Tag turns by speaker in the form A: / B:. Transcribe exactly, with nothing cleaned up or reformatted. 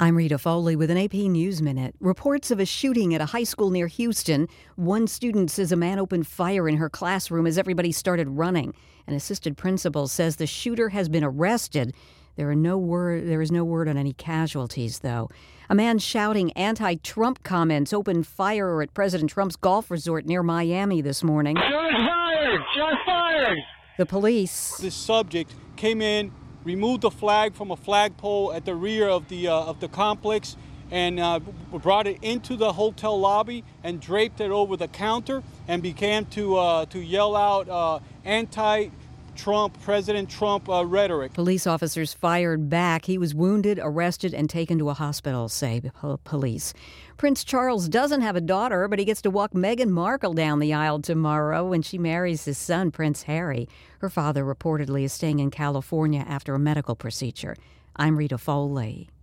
A: I'm Rita Foley with an A P News Minute. Reports of a shooting at a high school near Houston. One student says a man opened fire in her classroom as everybody started running. An assistant principal says the shooter has been arrested. There are no word. There is no word on any casualties, though. A man shouting anti-Trump comments opened fire at President Trump's golf resort near Miami this morning.
B: Shots fired! Shots fired!
A: The police.
C: This subject came in, removed the flag from a flagpole at the rear of the uh, of the complex, and uh, brought it into the hotel lobby and draped it over the counter, and began to uh, to yell out uh, anti-Trump, President Trump uh, rhetoric.
A: Police officers fired back. He was wounded, arrested, and taken to a hospital, say po- police. Prince Charles doesn't have a daughter, but he gets to walk Meghan Markle down the aisle tomorrow when she marries his son, Prince Harry. Her father reportedly is staying in California after a medical procedure. I'm Rita Foley.